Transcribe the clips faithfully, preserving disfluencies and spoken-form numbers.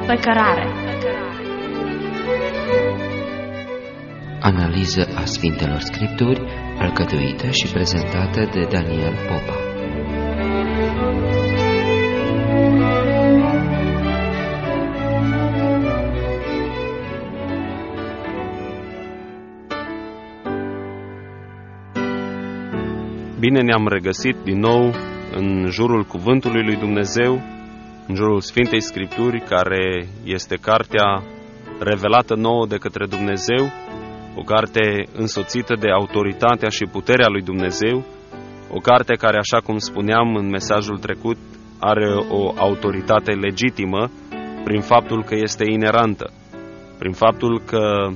pe cărare. Analiză a Sfintelor Scripturi, alcătuită și prezentată de Daniel Popa. Bine ne-am regăsit din nou în jurul Cuvântului lui Dumnezeu, în jurul Sfintei Scripturi, care este cartea revelată nouă de către Dumnezeu, o carte însoțită de autoritatea și puterea lui Dumnezeu, o carte care, așa cum spuneam în mesajul trecut, are o autoritate legitimă prin faptul că este inerantă, prin faptul că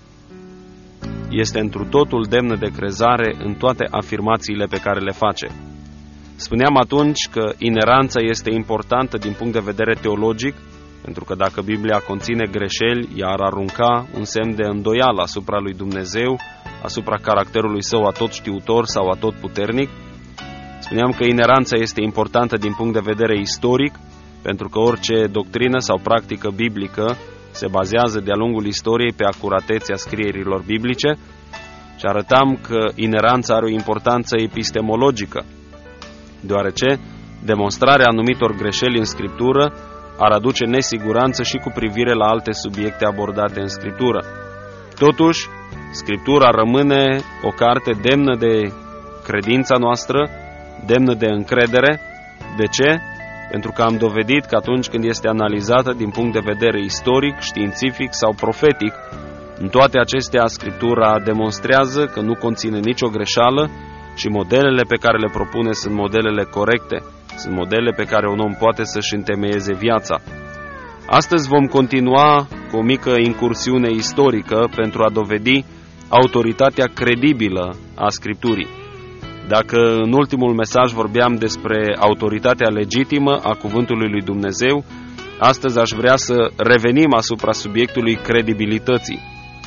este întru totul demnă de crezare în toate afirmațiile pe care le face. Spuneam atunci că ineranța este importantă din punct de vedere teologic, pentru că dacă Biblia conține greșeli, ea ar arunca un semn de îndoială asupra lui Dumnezeu, asupra caracterului său atotștiutor sau atotputernic. Spuneam că ineranța este importantă din punct de vedere istoric, pentru că orice doctrină sau practică biblică se bazează de-a lungul istoriei pe acuratețea scrierilor biblice, și arătam că ineranța are o importanță epistemologică, deoarece demonstrarea anumitor greșeli în Scriptură ar aduce nesiguranță și cu privire la alte subiecte abordate în Scriptură. Totuși, Scriptura rămâne o carte demnă de credința noastră, demnă de încredere. De ce? Pentru că am dovedit că atunci când este analizată din punct de vedere istoric, științific sau profetic, în toate acestea Scriptura demonstrează că nu conține nicio greșeală și modelele pe care le propune sunt modelele corecte, sunt modele pe care un om poate să-și întemeieze viața. Astăzi vom continua cu o mică incursiune istorică pentru a dovedi autoritatea credibilă a Scripturii. Dacă în ultimul mesaj vorbeam despre autoritatea legitimă a Cuvântului lui Dumnezeu, astăzi aș vrea să revenim asupra subiectului credibilității.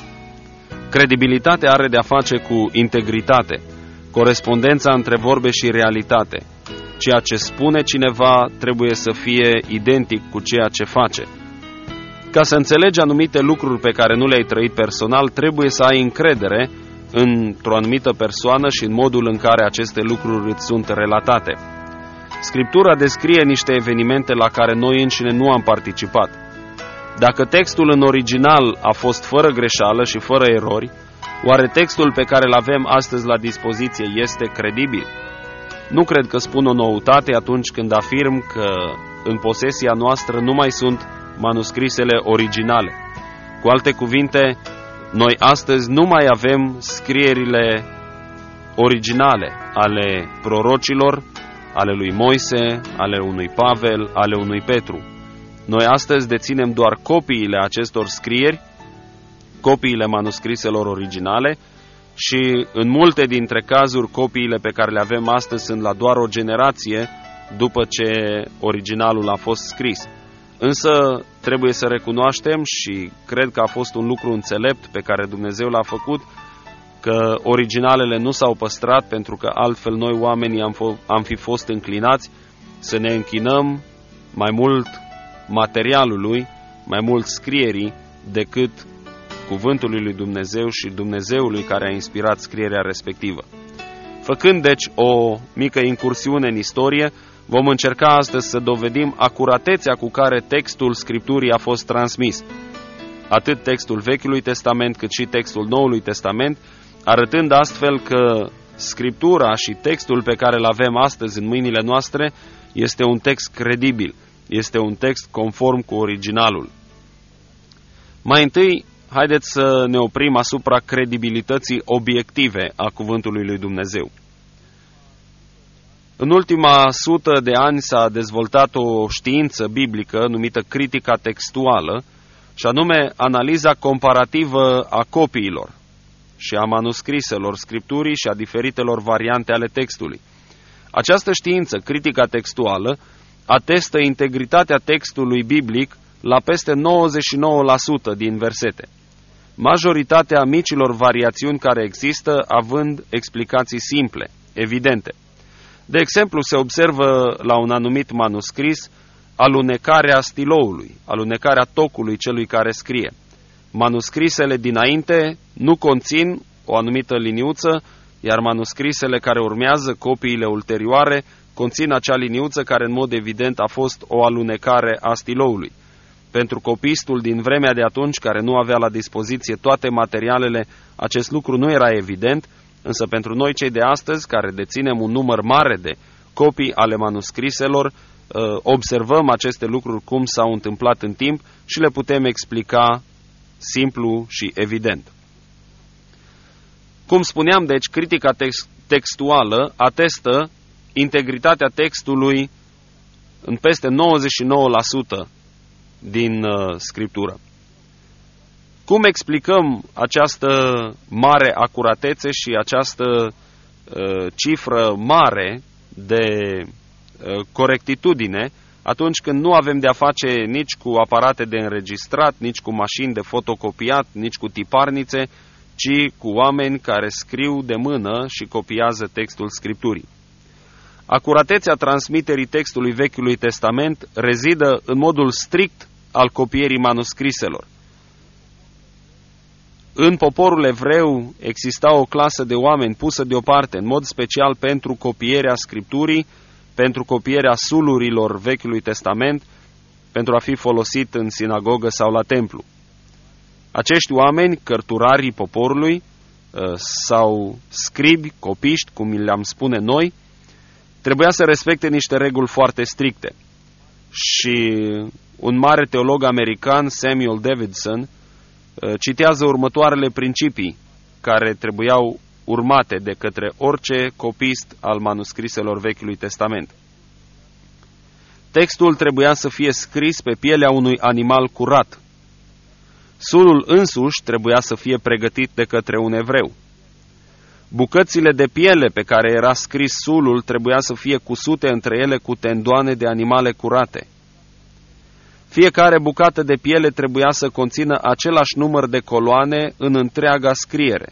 Credibilitatea are de-a face cu integritate, corespondența între vorbe și realitate. Ceea ce spune cineva trebuie să fie identic cu ceea ce face. Ca să înțelegi anumite lucruri pe care nu le-ai trăit personal, trebuie să ai încredere într-o anumită persoană și în modul în care aceste lucruri îți sunt relatate. Scriptura descrie niște evenimente la care noi înșine nu am participat. Dacă textul în original a fost fără greșeală și fără erori, oare textul pe care îl avem astăzi la dispoziție este credibil? Nu cred că spun o noutate atunci când afirm că în posesia noastră nu mai sunt manuscrisele originale. Cu alte cuvinte, noi astăzi nu mai avem scrierile originale ale prorocilor, ale lui Moise, ale unui Pavel, ale unui Petru. Noi astăzi deținem doar copiile acestor scrieri, copiile manuscriselor originale, și în multe dintre cazuri copiile pe care le avem astăzi sunt la doar o generație după ce originalul a fost scris. Însă trebuie să recunoaștem, și cred că a fost un lucru înțelept pe care Dumnezeu l-a făcut, că originalele nu s-au păstrat, pentru că altfel noi oamenii am, f- am fi fost înclinați să ne închinăm mai mult materialului, mai mult scrierii, decât Cuvântului lui Dumnezeu și Dumnezeului care a inspirat scrierea respectivă. Făcând deci o mică incursiune în istorie, vom încerca astăzi să dovedim acuratețea cu care textul Scripturii a fost transmis. Atât textul Vechiului Testament cât și textul Noului Testament, arătând astfel că Scriptura și textul pe care îl avem astăzi în mâinile noastre este un text credibil, este un text conform cu originalul. Mai întâi, haideți să ne oprim asupra credibilității obiective a Cuvântului lui Dumnezeu. În ultima sută de ani s-a dezvoltat o știință biblică numită critica textuală, și anume analiza comparativă a copiilor și a manuscriselor Scripturii și a diferitelor variante ale textului. Această știință, critica textuală, atestă integritatea textului biblic la peste nouăzeci și nouă la sută din versete. Majoritatea micilor variațiuni care există având explicații simple, evidente. De exemplu, se observă la un anumit manuscris alunecarea stiloului, alunecarea tocului celui care scrie. Manuscrisele dinainte nu conțin o anumită liniuță, iar manuscrisele care urmează, copiile ulterioare, conțin acea liniuță care în mod evident a fost o alunecare a stiloului. Pentru copistul din vremea de atunci, care nu avea la dispoziție toate materialele, acest lucru nu era evident, însă pentru noi cei de astăzi, care deținem un număr mare de copii ale manuscriselor, observăm aceste lucruri cum s-au întâmplat în timp și le putem explica simplu și evident. Cum spuneam, deci, critica text textuală atestă integritatea textului în peste nouăzeci și nouă la sută din uh, Scriptură. Cum explicăm această mare acuratețe și această uh, cifră mare de uh, corectitudine atunci când nu avem de-a face nici cu aparate de înregistrat, nici cu mașini de fotocopiat, nici cu tiparnițe, ci cu oameni care scriu de mână și copiază textul Scripturii? Acuratețea transmiterii textului Vechiului Testament rezidă în modul strict al copierii manuscriselor. În poporul evreu exista o clasă de oameni pusă deoparte în mod special pentru copierea Scripturii, pentru copierea sulurilor Vechiului Testament, pentru a fi folosit în sinagogă sau la templu. Acești oameni, cărturarii poporului, sau scribi, copiști, cum le-am spune noi, trebuia să respecte niște reguli foarte stricte. Și un mare teolog american, Samuel Davidson, citează următoarele principii care trebuiau urmate de către orice copist al manuscriselor Vechiului Testament. Textul trebuia să fie scris pe pielea unui animal curat. Sulul însuși trebuia să fie pregătit de către un evreu. Bucățile de piele pe care era scris sulul trebuia să fie cusute între ele cu tendoane de animale curate. Fiecare bucată de piele trebuia să conțină același număr de coloane în întreaga scriere.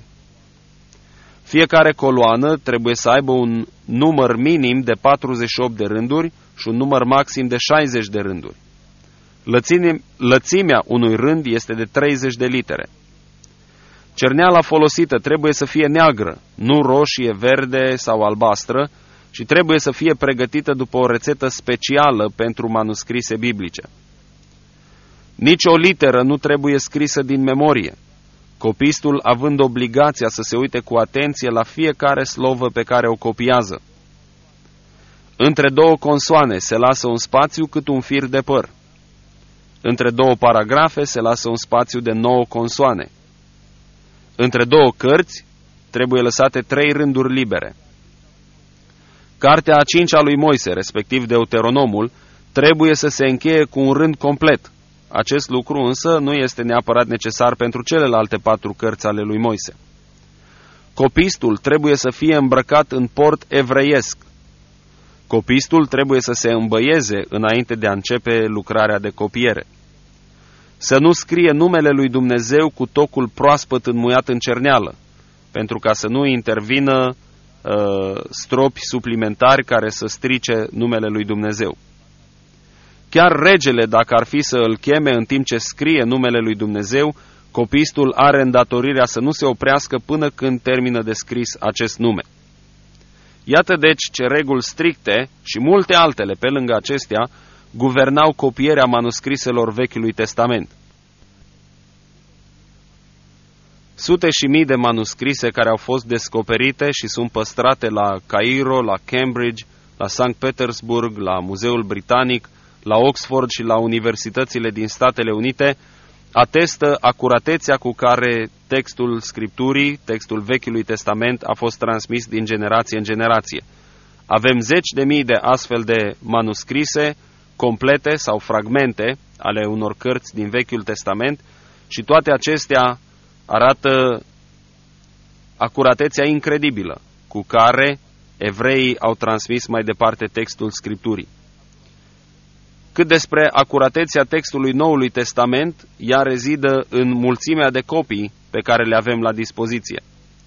Fiecare coloană trebuie să aibă un număr minim de patruzeci și opt de rânduri și un număr maxim de șaizeci de rânduri. Lățime, lățimea unui rând este de treizeci de litere. Cerneala folosită trebuie să fie neagră, nu roșie, verde sau albastră, ci trebuie să fie pregătită după o rețetă specială pentru manuscrise biblice. Nici o literă nu trebuie scrisă din memorie, copistul având obligația să se uite cu atenție la fiecare slovă pe care o copiază. Între două consoane se lasă un spațiu cât un fir de păr. Între două paragrafe se lasă un spațiu de nouă consoane. Între două cărți trebuie lăsate trei rânduri libere. Cartea a cincea lui Moise, respectiv Deuteronomul, trebuie să se încheie cu un rând complet. Acest lucru însă nu este neapărat necesar pentru celelalte patru cărți ale lui Moise. Copistul trebuie să fie îmbrăcat în port evreiesc. Copistul trebuie să se îmbăieze înainte de a începe lucrarea de copiere. Să nu scrie numele lui Dumnezeu cu tocul proaspăt înmuiat în cerneală, pentru ca să nu intervină uh, stropi suplimentari care să strice numele lui Dumnezeu. Chiar regele, dacă ar fi să îl cheme în timp ce scrie numele lui Dumnezeu, copistul are îndatorirea să nu se oprească până când termină de scris acest nume. Iată deci ce reguli stricte și multe altele pe lângă acestea guvernau copierea manuscriselor Vechiului Testament. Sute și mii de manuscrise care au fost descoperite și sunt păstrate la Cairo, la Cambridge, la Sankt Petersburg, la Muzeul Britanic, la Oxford și la universitățile din Statele Unite, atestă acuratețea cu care textul Scripturii, textul Vechiului Testament, a fost transmis din generație în generație. Avem zeci de mii de astfel de manuscrise complete sau fragmente ale unor cărți din Vechiul Testament și toate acestea arată acuratețea incredibilă cu care evreii au transmis mai departe textul Scripturii. Cât despre acuratețea textului Noului Testament, ea rezidă în mulțimea de copii pe care le avem la dispoziție.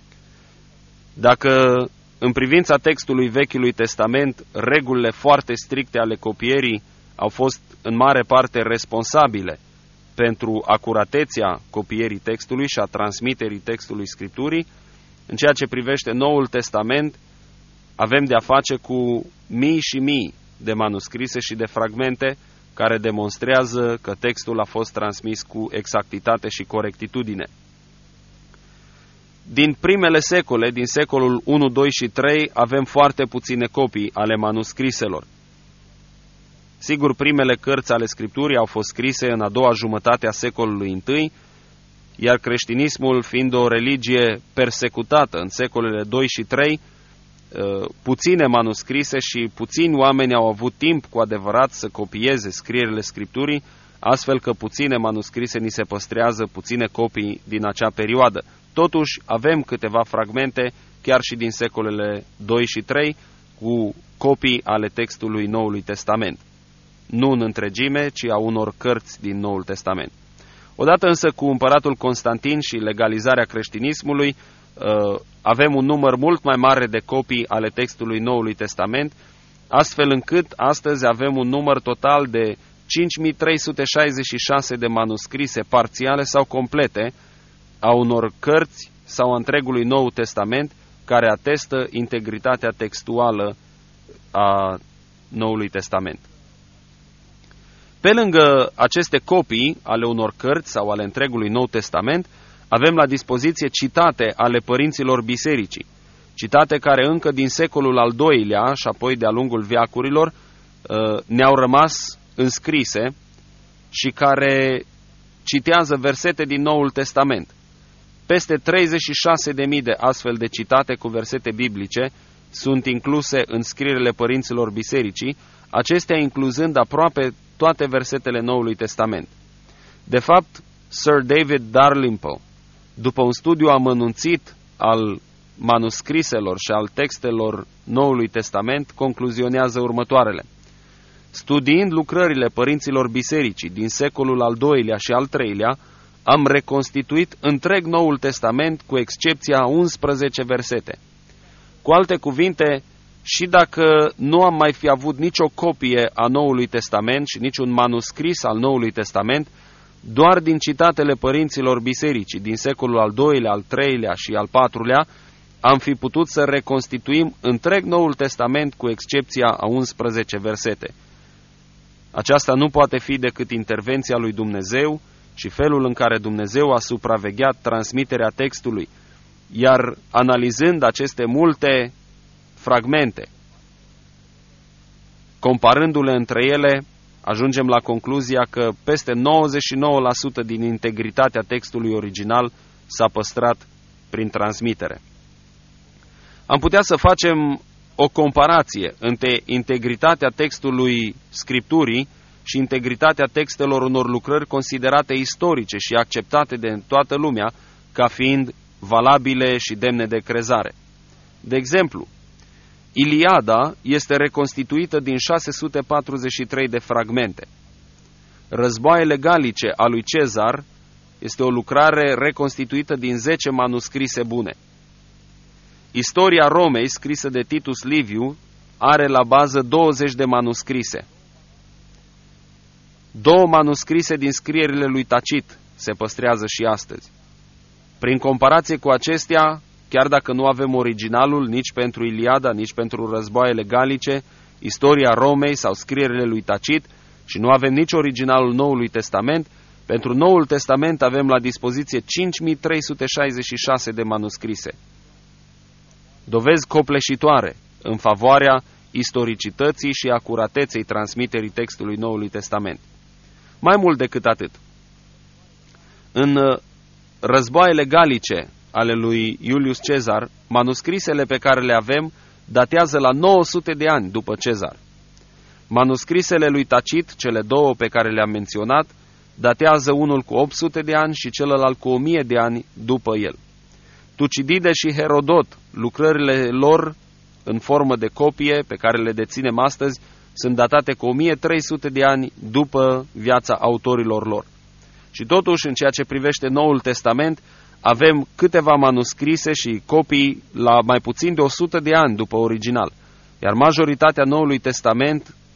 Dacă în privința textului Vechiului Testament regulile foarte stricte ale copierii au fost în mare parte responsabile pentru acuratețea copierii textului și a transmiterii textului Scripturii. În ceea ce privește Noul Testament, avem de-a face cu mii și mii de manuscrise și de fragmente care demonstrează că textul a fost transmis cu exactitate și corectitudine. Din primele secole, din secolul unu, doi și trei, avem foarte puține copii ale manuscriselor. Sigur, primele cărți ale Scripturii au fost scrise în a doua jumătate a secolului întâi, iar creștinismul, fiind o religie persecutată în secolele doi și trei, puține manuscrise și puțini oameni au avut timp cu adevărat să copieze scrierile Scripturii, astfel că puține manuscrise ni se păstrează, puține copii din acea perioadă. Totuși, avem câteva fragmente, chiar și din secolele doi și trei, cu copii ale textului Noului Testament. Nu în întregime, ci a unor cărți din Noul Testament. Odată însă cu împăratul Constantin și legalizarea creștinismului, avem un număr mult mai mare de copii ale textului Noului Testament, astfel încât astăzi avem un număr total de cinci mii trei sute șaizeci și șase de manuscrise parțiale sau complete a unor cărți sau a întregului Nou Testament, care atestă integritatea textuală a Noului Testament. Pe lângă aceste copii ale unor cărți sau ale întregului Nou Testament, avem la dispoziție citate ale părinților bisericii, citate care încă din secolul al doilea și apoi de-a lungul veacurilor ne-au rămas înscrise și care citează versete din Noul Testament. Peste treizeci și șase de mii de astfel de citate cu versete biblice sunt incluse în scrierile părinților bisericii, acestea incluzând aproape toate versetele Noului Testament. De fapt, Sir David Dalrymple, după un studiu amănunțit al manuscriselor și al textelor Noului Testament, concluzionează următoarele. Studiind lucrările părinților bisericii din secolul al doilea și al treilea, am reconstituit întreg Noul Testament cu excepția a unsprezece versete. Cu alte cuvinte, și dacă nu am mai fi avut nicio copie a Noului Testament și niciun manuscris al Noului Testament, doar din citatele părinților bisericii din secolul al doilea, al treilea și al patrulea, am fi putut să reconstituim întreg Noul Testament cu excepția a unsprezece versete. Aceasta nu poate fi decât intervenția lui Dumnezeu și felul în care Dumnezeu a supravegheat transmiterea textului, iar analizând aceste multe fragmente, comparându-le între ele, ajungem la concluzia că peste nouăzeci și nouă la sută din integritatea textului original s-a păstrat prin transmitere. Am putea să facem o comparație între integritatea textului Scripturii și integritatea textelor unor lucrări considerate istorice și acceptate de toată lumea ca fiind valabile și demne de crezare. De exemplu, Iliada este reconstituită din șase sute patruzeci și trei de fragmente. Războaiele galice a lui Cezar este o lucrare reconstituită din zece manuscrise bune. Istoria Romei, scrisă de Titus Liviu, are la bază douăzeci de manuscrise. Două manuscrise din scrierile lui Tacit se păstrează și astăzi. Prin comparație cu acestea, chiar dacă nu avem originalul nici pentru Iliada, nici pentru războaiele galice, istoria Romei sau scrierile lui Tacit și nu avem nici originalul Noului Testament, pentru Noul Testament avem la dispoziție cinci mii trei sute șaizeci și șase de manuscrise. Dovezi copleșitoare în favoarea istoricității și acurateței transmiterii textului Noului Testament. Mai mult decât atât, în războaiele galice ale lui Iulius Cezar, manuscrisele pe care le avem datează la nouă sute de ani după Cezar. Manuscrisele lui Tacit, cele două pe care le-am menționat, datează unul cu opt sute de ani și celălalt cu o mie de ani după el. Tucidide și Herodot, lucrările lor în formă de copie pe care le deținem astăzi, sunt datate cu o mie trei sute de ani după viața autorilor lor. Și totuși, în ceea ce privește Noul Testament, avem câteva manuscrise și copii la mai puțin de o sută de ani după original, iar majoritatea Noului Testament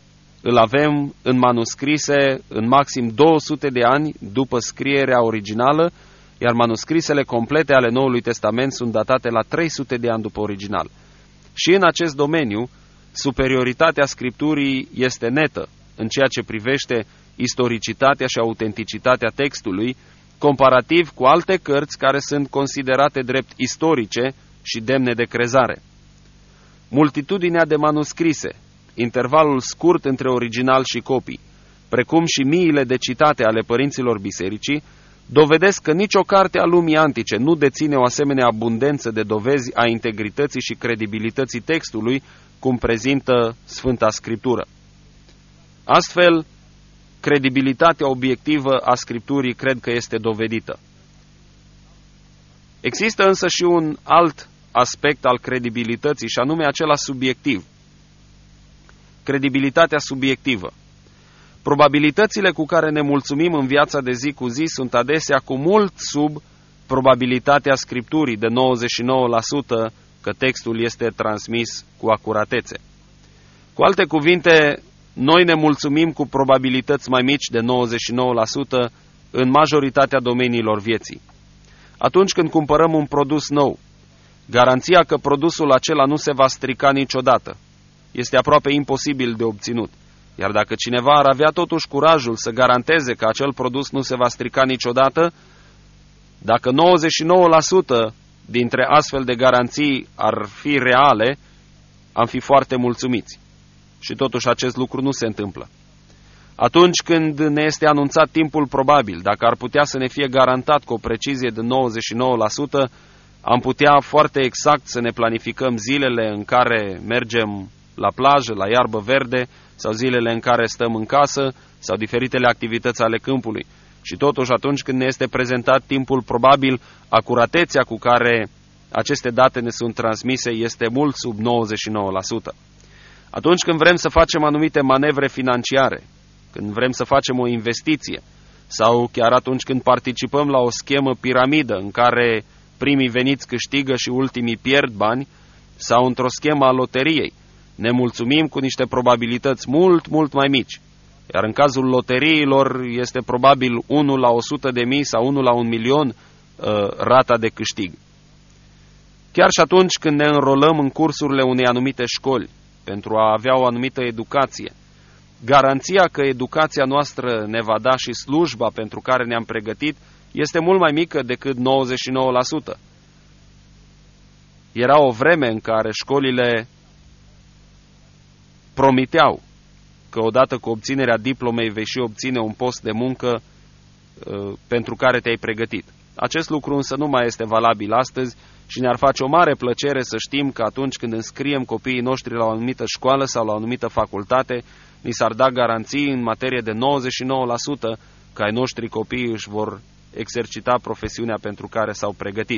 îl avem în manuscrise în maxim două sute de ani după scrierea originală, iar manuscrisele complete ale Noului Testament sunt datate la trei sute de ani după original. Și în acest domeniu, superioritatea Scripturii este netă în ceea ce privește istoricitatea și autenticitatea textului, comparativ cu alte cărți care sunt considerate drept istorice și demne de crezare. Multitudinea de manuscrise, intervalul scurt între original și copii, precum și miile de citate ale părinților bisericii, dovedesc că nicio carte a lumii antice nu deține o asemenea abundență de dovezi a integrității și credibilității textului, cum prezintă Sfânta Scriptură. Astfel, credibilitatea obiectivă a Scripturii cred că este dovedită. Există însă și un alt aspect al credibilității, și anume acela subiectiv. Credibilitatea subiectivă. Probabilitățile cu care ne mulțumim în viața de zi cu zi sunt adesea cu mult sub probabilitatea Scripturii de nouăzeci și nouă la sută că textul este transmis cu acuratețe. Cu alte cuvinte, noi ne mulțumim cu probabilități mai mici de nouăzeci și nouă la sută în majoritatea domeniilor vieții. Atunci când cumpărăm un produs nou, garanția că produsul acela nu se va strica niciodată este aproape imposibil de obținut. Iar dacă cineva ar avea totuși curajul să garanteze că acel produs nu se va strica niciodată, dacă nouăzeci și nouă la sută dintre astfel de garanții ar fi reale, am fi foarte mulțumiți. Și totuși acest lucru nu se întâmplă. Atunci când ne este anunțat timpul probabil, dacă ar putea să ne fie garantat cu o precizie de nouăzeci și nouă la sută, am putea foarte exact să ne planificăm zilele în care mergem la plajă, la iarbă verde, sau zilele în care stăm în casă, sau diferitele activități ale câmpului. Și totuși, atunci când ne este prezentat timpul probabil, acuratețea cu care aceste date ne sunt transmise este mult sub nouăzeci și nouă la sută. Atunci când vrem să facem anumite manevre financiare, când vrem să facem o investiție, sau chiar atunci când participăm la o schemă piramidă în care primii veniți câștigă și ultimii pierd bani, sau într-o schemă a loteriei, ne mulțumim cu niște probabilități mult, mult mai mici. Iar în cazul loteriilor este probabil unu la o sută de mii sau unu la un milion uh, rata de câștig. Chiar și atunci când ne înrolăm în cursurile unei anumite școli pentru a avea o anumită educație, garanția că educația noastră ne va da și slujba pentru care ne-am pregătit este mult mai mică decât nouăzeci și nouă la sută. Era o vreme în care școlile promiteau că odată cu obținerea diplomei vei și obține un post de muncă uh, pentru care te-ai pregătit. Acest lucru însă nu mai este valabil astăzi și ne-ar face o mare plăcere să știm că atunci când înscriem copiii noștri la o anumită școală sau la o anumită facultate, ni s-ar da garanții în materie de nouăzeci și nouă la sută că ai noștri copii își vor exercita profesiunea pentru care s-au pregătit.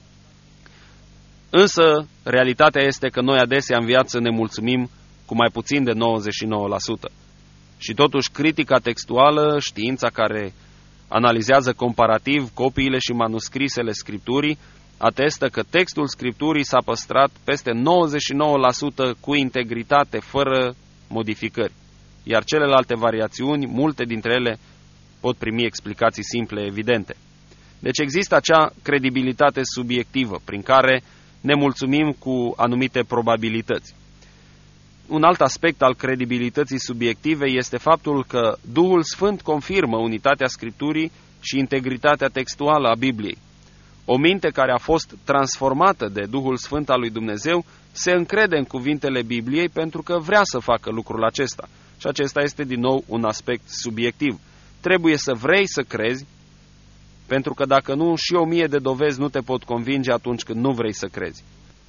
Însă, realitatea este că noi adesea în viață ne mulțumim cu mai puțin de nouăzeci și nouă la sută. Și totuși critica textuală, știința care analizează comparativ copiile și manuscrisele Scripturii, atestă că textul Scripturii s-a păstrat peste nouăzeci și nouă la sută cu integritate, fără modificări. Iar celelalte variațiuni, multe dintre ele, pot primi explicații simple, evidente. Deci există acea credibilitate subiectivă, prin care ne mulțumim cu anumite probabilități. Un alt aspect al credibilității subiective este faptul că Duhul Sfânt confirmă unitatea Scripturii și integritatea textuală a Bibliei. O minte care a fost transformată de Duhul Sfânt al lui Dumnezeu se încrede în cuvintele Bibliei pentru că vrea să facă lucrul acesta. Și acesta este din nou un aspect subiectiv. Trebuie să vrei să crezi, pentru că dacă nu, și o mie de dovezi nu te pot convinge atunci când nu vrei să crezi.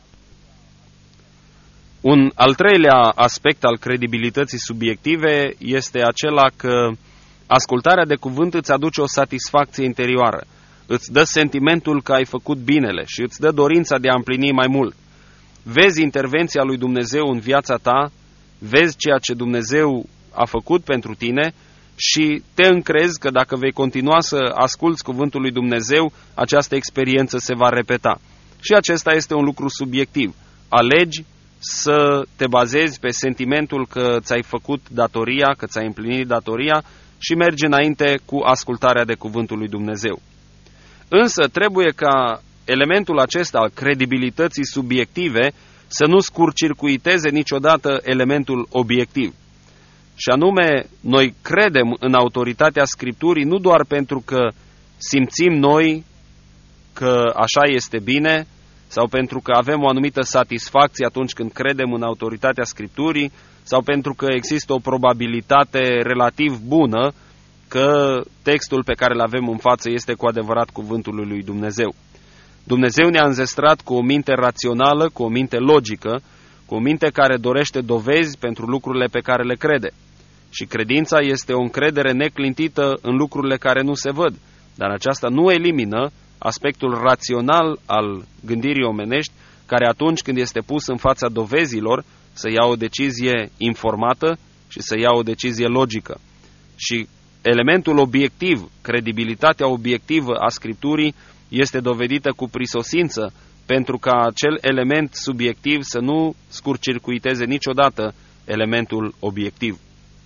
Un al treilea aspect al credibilității subiective este acela că ascultarea de cuvânt îți aduce o satisfacție interioară, îți dă sentimentul că ai făcut binele și îți dă dorința de a împlini mai mult. Vezi intervenția lui Dumnezeu în viața ta, vezi ceea ce Dumnezeu a făcut pentru tine și te încrezi că dacă vei continua să asculți cuvântul lui Dumnezeu, această experiență se va repeta. Și acesta este un lucru subiectiv. Alegi să te bazezi pe sentimentul că ți-ai făcut datoria, că ți-ai împlinit datoria și mergi înainte cu ascultarea de cuvântul lui Dumnezeu. Însă trebuie ca elementul acesta al credibilității subiective să nu scurcircuiteze niciodată elementul obiectiv. Și anume, noi credem în autoritatea Scripturii nu doar pentru că simțim noi că așa este bine, sau pentru că avem o anumită satisfacție atunci când credem în autoritatea Scripturii, sau pentru că există o probabilitate relativ bună că textul pe care îl avem în față este cu adevărat cuvântul lui Dumnezeu. Dumnezeu ne-a înzestrat cu o minte rațională, cu o minte logică, cu o minte care dorește dovezi pentru lucrurile pe care le crede. Și credința este o încredere neclintită în lucrurile care nu se văd, dar aceasta nu elimină aspectul rațional al gândirii omenești, care atunci când este pus în fața dovezilor să ia o decizie informată și să ia o decizie logică. Și elementul obiectiv, credibilitatea obiectivă a Scripturii este dovedită cu prisosință, pentru ca acel element subiectiv să nu scurcircuiteze niciodată elementul obiectiv.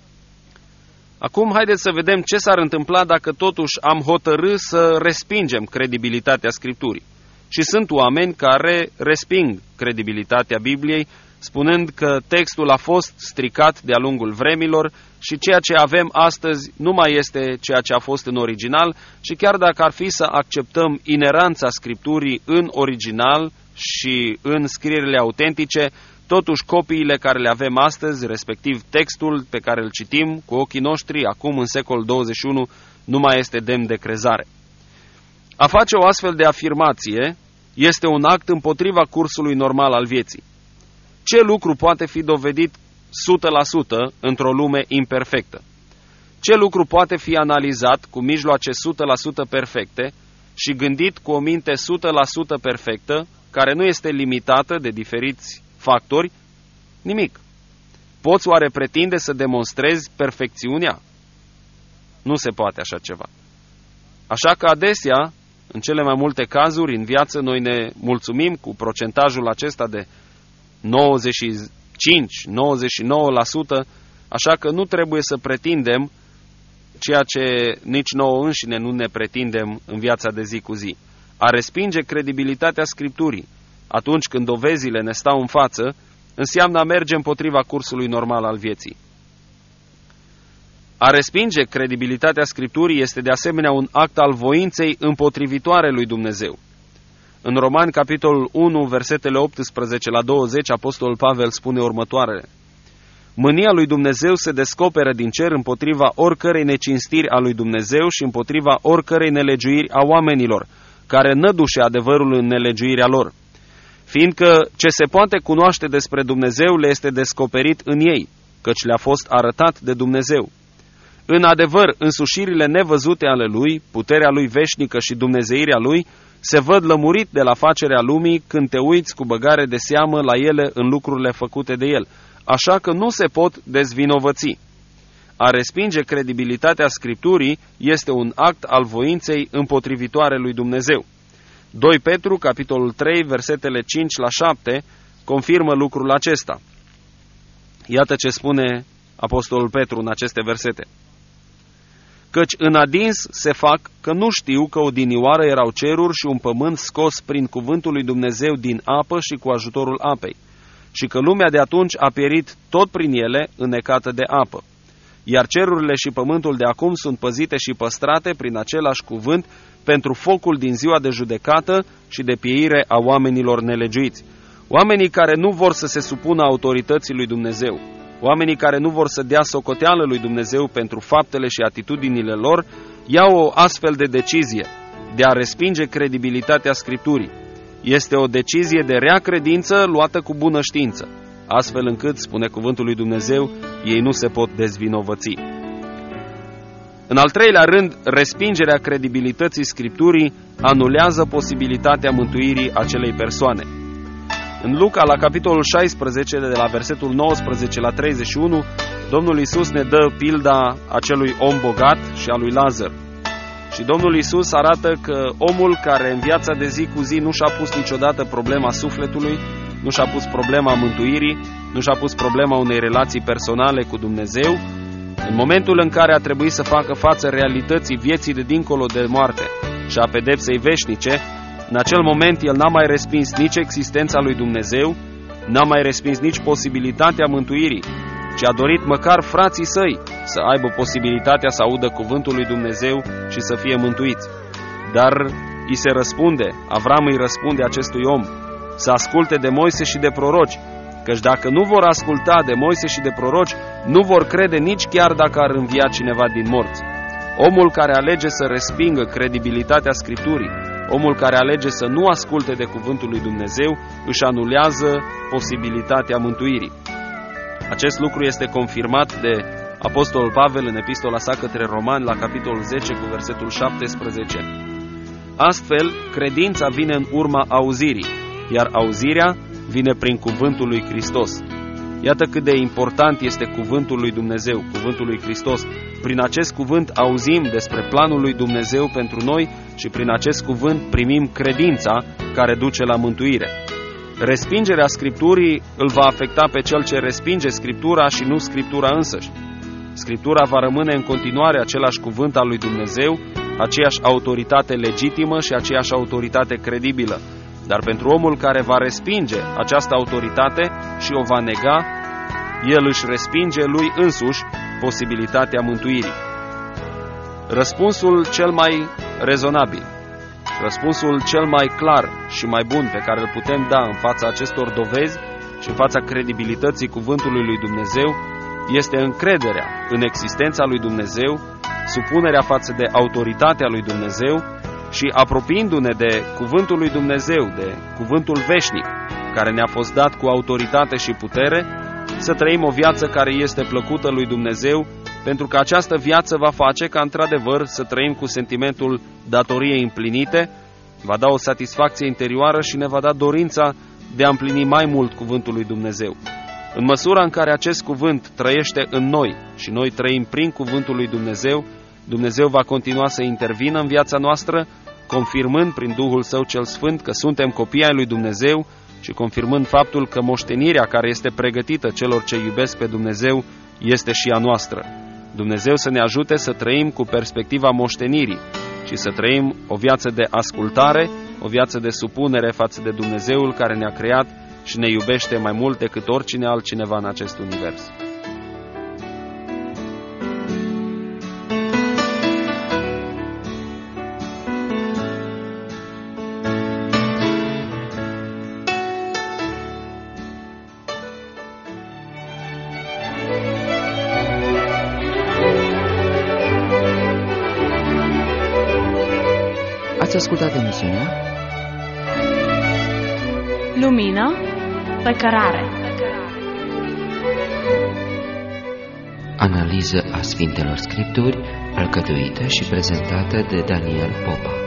Acum haideți să vedem ce s-ar întâmpla dacă totuși am hotărât să respingem credibilitatea Scripturii. Și sunt oameni care resping credibilitatea Bibliei, spunând că textul a fost stricat de-a lungul vremilor și ceea ce avem astăzi nu mai este ceea ce a fost în original, și chiar dacă ar fi să acceptăm ineranța Scripturii în original și în scrierile autentice, totuși copiile care le avem astăzi, respectiv textul pe care îl citim cu ochii noștri acum în secolul douăzeci și unu, nu mai este demn de crezare. A face o astfel de afirmație este un act împotriva cursului normal al vieții. Ce lucru poate fi dovedit o sută la sută într-o lume imperfectă? Ce lucru poate fi analizat cu mijloace o sută la sută perfecte și gândit cu o minte o sută la sută perfectă, care nu este limitată de diferiți factori? Nimic. Poți oare pretinde să demonstrezi perfecțiunea? Nu se poate așa ceva. Așa că adesea, în cele mai multe cazuri, în viață, noi ne mulțumim cu procentajul acesta de nouăzeci și cinci - nouăzeci și nouă la sută, așa că nu trebuie să pretindem ceea ce nici nouă înșine nu ne pretindem în viața de zi cu zi. A respinge credibilitatea Scripturii atunci când dovezile ne stau în față înseamnă a merge împotriva cursului normal al vieții. A respinge credibilitatea Scripturii este de asemenea un act al voinței împotrivitoare lui Dumnezeu. În Romani, capitolul unu, versetele optsprezece la douăzeci, apostolul Pavel spune următoarele: Mânia lui Dumnezeu se descoperă din cer împotriva oricărei necinstiri a lui Dumnezeu și împotriva oricărei nelegiuiri a oamenilor, care nădușe adevărul în nelegiuirea lor. Fiindcă ce se poate cunoaște despre Dumnezeu le este descoperit în ei, căci le-a fost arătat de Dumnezeu. În adevăr, însușirile nevăzute ale Lui, puterea Lui veșnică și dumnezeirea Lui, se văd lămurit de la facerea lumii când te uiți cu băgare de seamă la ele în lucrurile făcute de El, așa că nu se pot dezvinovăți. A respinge credibilitatea Scripturii este un act al voinței împotrivitoare lui Dumnezeu. doi Petru, capitolul trei, versetele cinci la șapte, confirmă lucrul acesta. Iată ce spune apostolul Petru în aceste versete: Căci în adins se fac că nu știu că odinioară erau ceruri și un pământ scos prin cuvântul lui Dumnezeu din apă și cu ajutorul apei, și că lumea de atunci a pierit tot prin ele, înnecată de apă. Iar cerurile și pământul de acum sunt păzite și păstrate prin același cuvânt pentru focul din ziua de judecată și de pieire a oamenilor nelegiuiți. Oamenii care nu vor să se supună autorității lui Dumnezeu, oamenii care nu vor să dea socoteală lui Dumnezeu pentru faptele și atitudinile lor, iau o astfel de decizie, de a respinge credibilitatea Scripturii. Este o decizie de rea credință luată cu bună știință, astfel încât, spune cuvântul lui Dumnezeu, ei nu se pot dezvinovăți. În al treilea rând, respingerea credibilității Scripturii anulează posibilitatea mântuirii acelei persoane. În Luca, la capitolul șaisprezece, de la versetul nouăsprezece la treizeci și unu, Domnul Iisus ne dă pilda acelui om bogat și a lui Lazar. Și Domnul Iisus arată că omul care în viața de zi cu zi nu și-a pus niciodată problema sufletului, nu și-a pus problema mântuirii, nu și-a pus problema unei relații personale cu Dumnezeu, în momentul în care a trebuit să facă față realității vieții de dincolo de moarte și a pedepsei veșnice, în acel moment el n-a mai respins nici existența lui Dumnezeu, n-a mai respins nici posibilitatea mântuirii, ci a dorit măcar frații săi să aibă posibilitatea să audă cuvântul lui Dumnezeu și să fie mântuiți. Dar îi se răspunde, Avram îi răspunde acestui om, să asculte de Moise și de proroci, căci dacă nu vor asculta de Moise și de proroci, nu vor crede nici chiar dacă ar învia cineva din morți. Omul care alege să respingă credibilitatea Scripturii, omul care alege să nu asculte de cuvântul lui Dumnezeu, își anulează posibilitatea mântuirii. Acest lucru este confirmat de Apostolul Pavel în epistola sa către Romani, la capitolul zece, cu versetul șaptesprezece. Astfel, credința vine în urma auzirii, iar auzirea vine prin cuvântul lui Hristos. Iată cât de important este cuvântul lui Dumnezeu, cuvântul lui Hristos. Prin acest cuvânt auzim despre planul lui Dumnezeu pentru noi și prin acest cuvânt primim credința care duce la mântuire. Respingerea Scripturii îl va afecta pe cel ce respinge Scriptura și nu Scriptura însăși. Scriptura va rămâne în continuare același cuvânt al lui Dumnezeu, aceeași autoritate legitimă și aceeași autoritate credibilă. Dar pentru omul care va respinge această autoritate și o va nega, el își respinge lui însuși posibilitatea mântuirii. Răspunsul cel mai rezonabil, răspunsul cel mai clar și mai bun pe care îl putem da în fața acestor dovezi și în fața credibilității cuvântului lui Dumnezeu este încrederea în existența lui Dumnezeu, supunerea față de autoritatea lui Dumnezeu și apropiindu-ne de cuvântul lui Dumnezeu, de cuvântul veșnic care ne-a fost dat cu autoritate și putere, să trăim o viață care este plăcută lui Dumnezeu, pentru că această viață va face ca într-adevăr să trăim cu sentimentul datoriei împlinite, va da o satisfacție interioară și ne va da dorința de a împlini mai mult cuvântul lui Dumnezeu. În măsura în care acest cuvânt trăiește în noi și noi trăim prin cuvântul lui Dumnezeu, Dumnezeu va continua să intervină în viața noastră, confirmând prin Duhul Său cel Sfânt că suntem copii ai lui Dumnezeu și confirmând faptul că moștenirea care este pregătită celor ce iubesc pe Dumnezeu este și a noastră. Dumnezeu să ne ajute să trăim cu perspectiva moștenirii și să trăim o viață de ascultare, o viață de supunere față de Dumnezeul care ne-a creat și ne iubește mai mult decât oricine altcineva în acest univers. Ați ascultat emisiunea Lumină pe cărare. Analiză a Sfintelor Scripturi, alcătuită și prezentată de Daniel Popa.